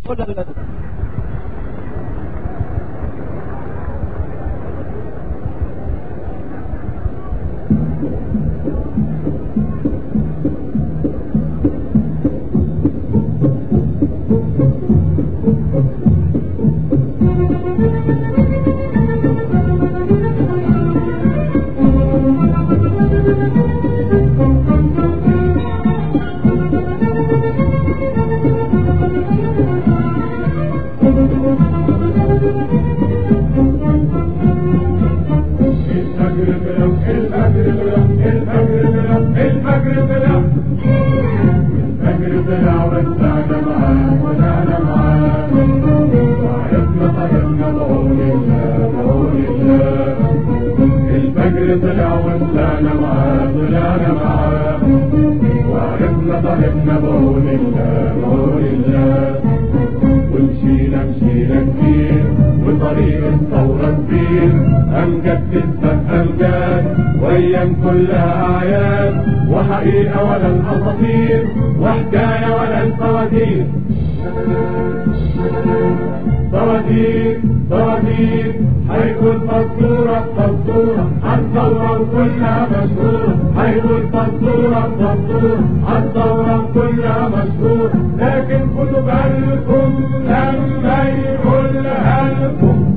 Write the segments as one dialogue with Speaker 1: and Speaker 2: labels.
Speaker 1: وحقيقة ولا الأساطير وحكاية ولا الفوازير فوازير هيكون فزورة عالثورة وكلها مشهورة هيكون فزورة عالثورة وكلها مشهورة لكن خدوا بالكم لما يقولها لكم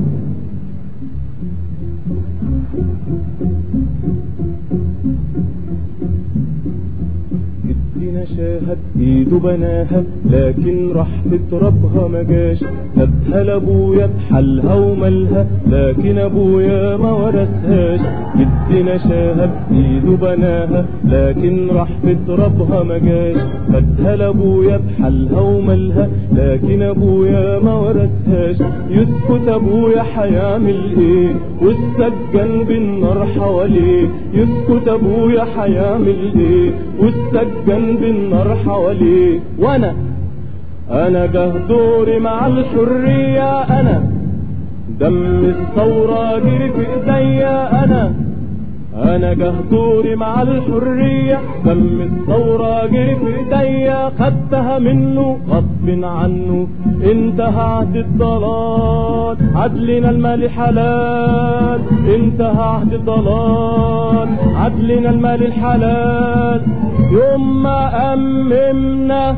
Speaker 2: شاهد ايده بناها لكن راح تتربها مجاش سابها لابويا بحالها ومالها لكن ابويا ما ورثهاش جدنا شاهد ايده بناها لكن راح تتربها مجاش سابها لابويا بحالها ومالها لكن ابويا ما ورثهاش يسكت ابويا هيعمل ايه والسجن بالنار حواليه يسكت ابويا هيعمل ايه والسجن بالنار حواليه وانا جه دوري مع الحرية انا دم الثورة جري في ايديا انا جه دوري مع الحرية دم الثورة جري في ايديا خدتها منه غصب عنه انتهى عهد الضلال عدلنا المال حلال انتهى عهد الضلال عدلنا المال الحلال يوم ما أممنا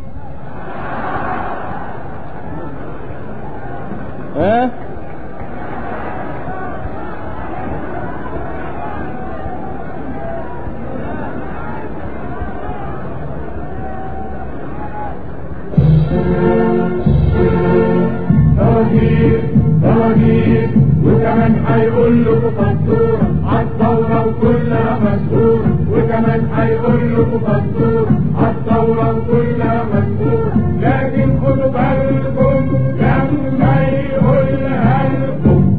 Speaker 1: فوازير وكمان هيقول له فزورة عالثورة وكلها مشهورة وكمان هيقول له فزورة عالثورة وكلها مشهورة لكن خدوا بالكم لما يقولها لكم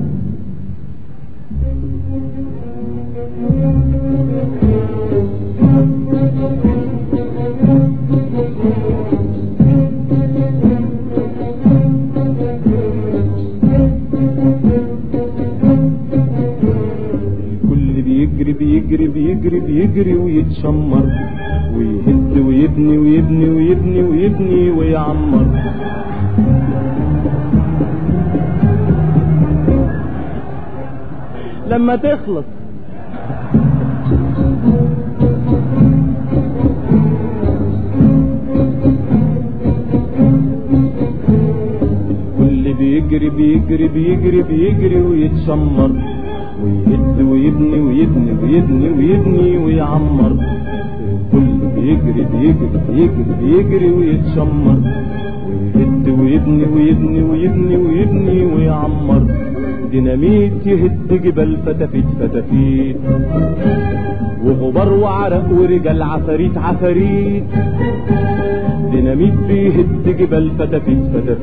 Speaker 2: بيجري ويتشمر ويهد ويبني ويعمر لما تخلص كل بيجري ويتشمر ويهد ويبني ويعمر كل بيجري ويتشمر ويهد ويبني ويعمر ديناميت يهد جبال فتافيت وغبار وعرق ورجال عفاريت ديناميت بيهد جبال فتافيت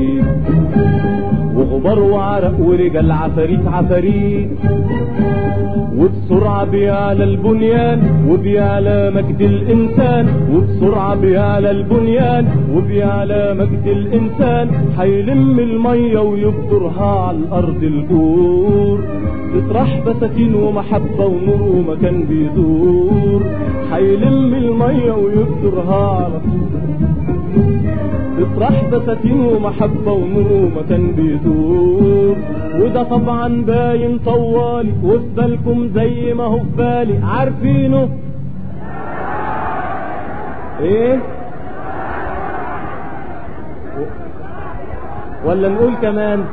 Speaker 2: وغبار وعرق ورجال عفاريت وبسرعة بيعلى البنيان وبيعلى مجد الإنسان وبسرعة بيعلى البنيان وبيعلى مجد الإنسان هيلم المية ويبدرها على الأرض الجور تطرح بساتين ومحبة ونور ومكان بيدور هيلم المية ويبدرها على تطرح بساتين ومحبة ونور مكان بيدور. وده طبعا باين طوالي وفي بالكم زي ما هو في بالي، عارفينه ايه ولا نقول كمان؟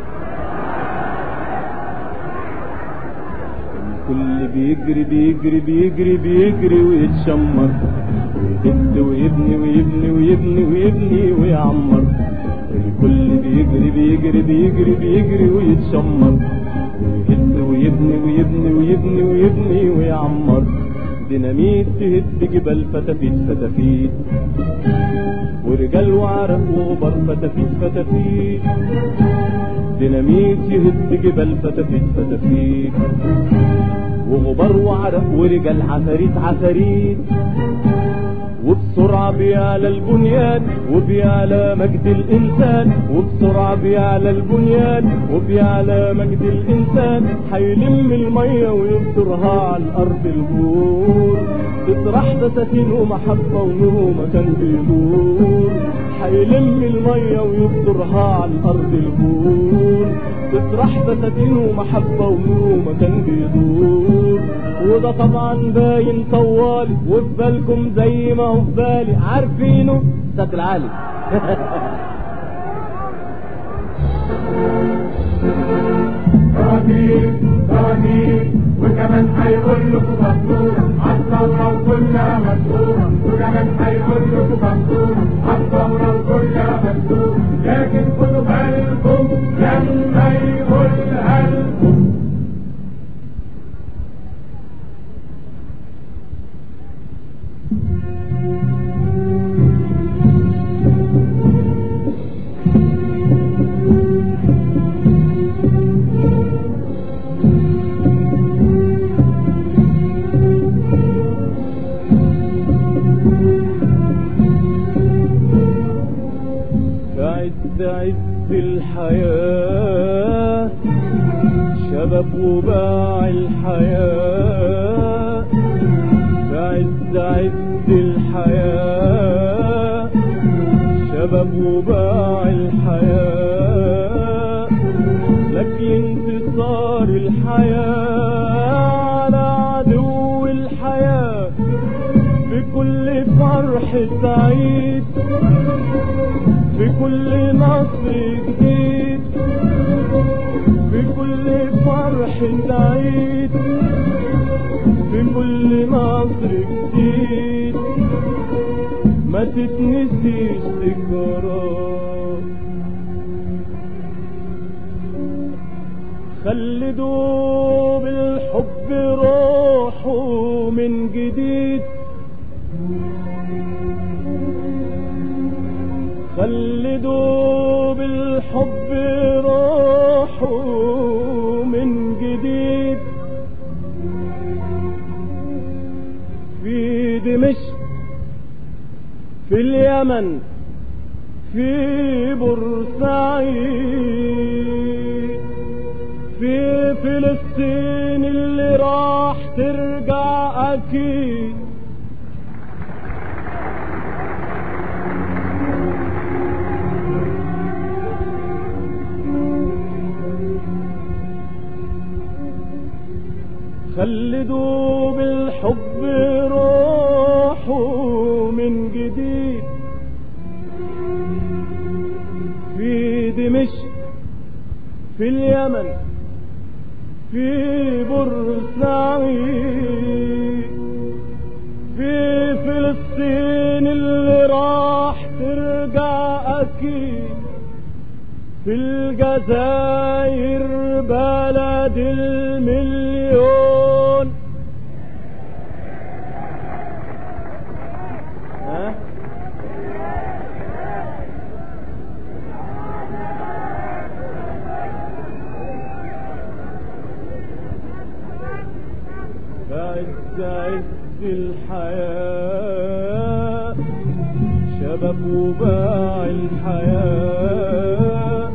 Speaker 2: الكل بيجري بيجري بيجري بيجري ويتشمر، ويهد ويبني ويبني ويبني ويبني ويعمر. الكل بيجري بيجري بيجري بيجري ويتشمر، ويهد ويبني ويبني ويبني ويبني ويعمر. ديناميت تهد جبال فتافيت فتافيت، ورجال وعرق وغبار فتافيت فتافيت. ديناميت يهد جبال فتافيت فتافيت، وغبار وعرق ورجال عفاريت عفاريت. وبسرعة بيعلى البنيان وبيعلى مجد الإنسان، وبسرعة بيعلى البنيان وبيعلى مجد الإنسان. حيلم المية ويبصرها على الأرض البور، تطرح بساتين ومحبة ونور مكان بيدور. حيلم المية ويبصرها على الأرض البور، تطرح بساتين ومحبة ونور مكان بيدور. وده طبعا باين طوالي وفي بالكم زي ما هو في بالي، عارفينه صوت العالي.
Speaker 1: صواريخ صواريخ وكمان هيقول لكم فاتورة عالثورة وكلها مسؤولة، وكمان هيقول لكم فاتورة عالثورة وكلها مسؤولة. لكن خدوا بالكم لما يقولها لكم.
Speaker 2: عز الحياة شباب وباع الحياة، عز الحياة شباب وباع الحياة. لكن انتصار الحياة على عدو الحياة بكل فرح سعيد، بكل نصر جديد، بكل فرح سعيد، بكل نصر جديد. ما تتنسيش ذكراه، خلدوا بالحب روحه من جديد، خلدوا بالحب روحه من جديد. في دمشق، في اليمن، في بورسعيد، في فلسطين اللي راح ترجع أكيد. خلدوا بالحب روحه من جديد، في دمشق، في اليمن، في بورسعيد، في فلسطين اللي راح ترجع أكيد، في الجزائر بلد المليون. عز الحياة شباب وباع الحياة،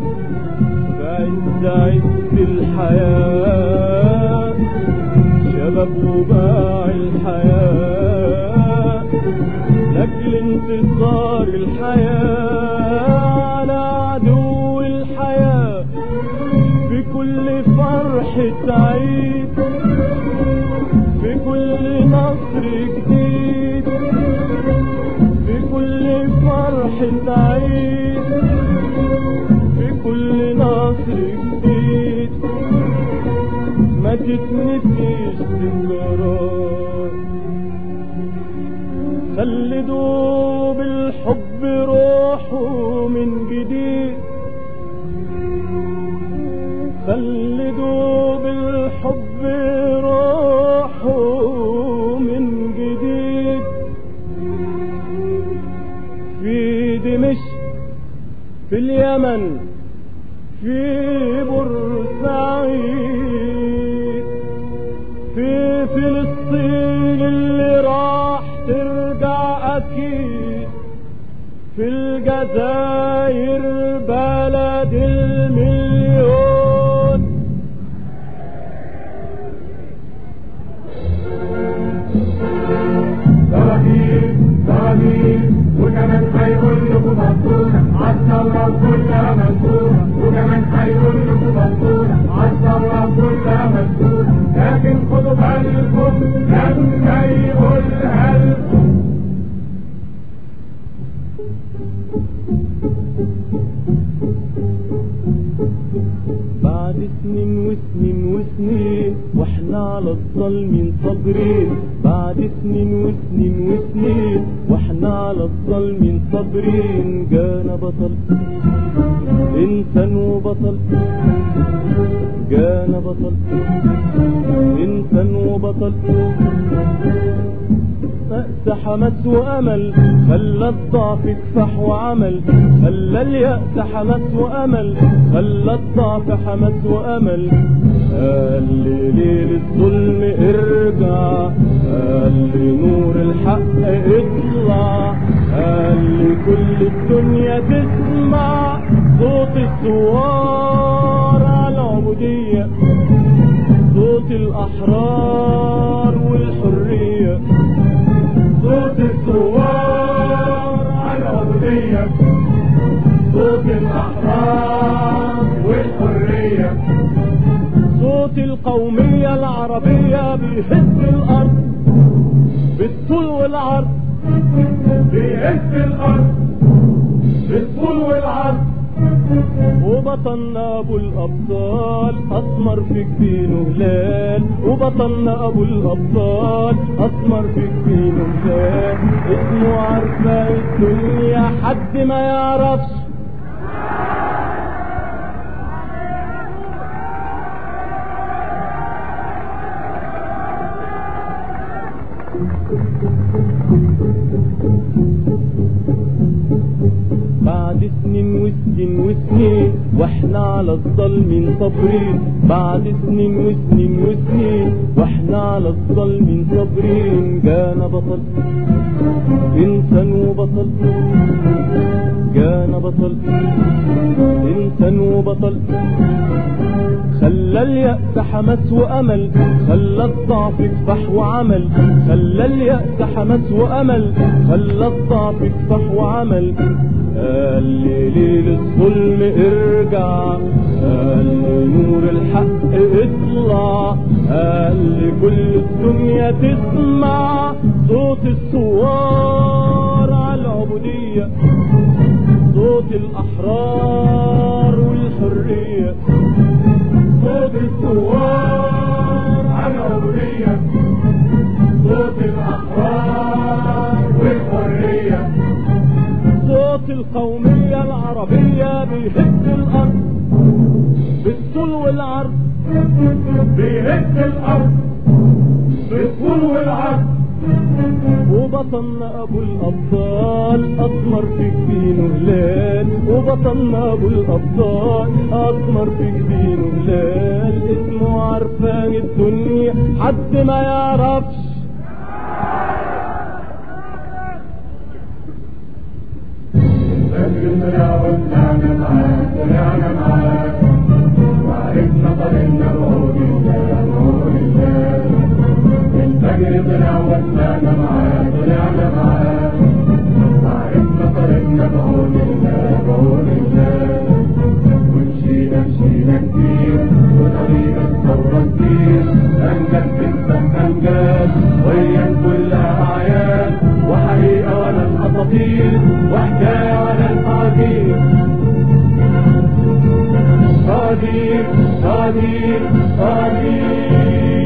Speaker 2: عز الحياة شباب وباع الحياة. لأجل انتصار الحياة فرحة عيد، في كل نصر جديد، في كل فرحة عيد، في كل نصر جديد، ما تتنسيش ذكريات. خلدوا بالحب روحوا من جديد، خلدوا بالحب روحوا من جديد، في دمشق، في اليمن، في بورسعيد، في فلسطين اللي راح ترجع أكيد، في الجزائر بلد المليون.
Speaker 1: صراحيل صراحيل وكمان هيقول لكم مبروك عالثورة كلها مذكورة، وكمان هيقول لكم مبروك عالثورة كلها مذكورة، لكن خدوا بالكم لما يقولها لكم.
Speaker 2: بعد سنين وسنين وسنين واحنا على الظالمين صابرين، بعد سنين وسنين وسنين واحنا على الظالمين صابرين، جانا بطل انسان وبطل، جانا بطل انسان وبطل، أأس حماس وأمل، خلى الضعف كفاح وعمل، خلى اليأس حماس وأمل، خلى الضعف حماس وأمل، قال لي ليل الظلم ارجع، قال لي نور الحق اطلع، قال لي كل الدنيا تسمع صوت الثوار على العبودية، صوت الأحرار والحرية،
Speaker 1: صوت الثوار على العبودية، صوت الأحرار والحرية،
Speaker 2: صوت القومية العربية بيهز الأرض بالطول والعرض،
Speaker 1: بيهز الأرض بالطول والعرض،
Speaker 2: وبطلنا أبو الأبطال أسمر في جبينه هلال، وبطلنا أبو الأبطال أسمر في جبينه هلال، اسمه عارفة الدنيا حد ما يعرفش. بعد سنين وسنين وسنين واحنا على الظالمين صابرين، بعد سنين وسنين وسنين واحنا على الظالمين صابرين، جانا بطل انسان وبطل، جانا بطل انسان وبطل، خلى اليأس حماس وأمل، خلى الضعف كفاح وعمل، خلى اليأس حماس وأمل، خلى الضعف كفاح وعمل، قال لي ليل الظلم ارجع، قال لي نور الحق اطلع، قال لي كل الدنيا تسمع صوت الثوار على العبودية، صوت الأحرار والحرية،
Speaker 1: صوت الثوار على العبودية، صوت الأحرار والحرية،
Speaker 2: صوت القومية العربية بيهز الأرض بالطول والعرض،
Speaker 1: بيهز الأرض بالطول والعرض،
Speaker 2: وبطلنا أبو الأبطال أسمر في جبينه هلال، وبطلنا أبو الأبطال أسمر في جبينه هلال، اسمه عرفان الدنيا حد ما يعرفش.
Speaker 1: طلعنا معاك طلعنا معاك وعرفنا طريقنا بقول الله بقول الله، الفجر طلع وطلعنا معاك طلعنا معاك وعرفنا طريقنا بقول الله بقول الله، ومشينا كتير وطريق الثورة أمجد اسمك أمجاد ويا كل أعياد وحقيقة ولا الأساطير وحكاية ولا الأحاديث قدير قدير قدير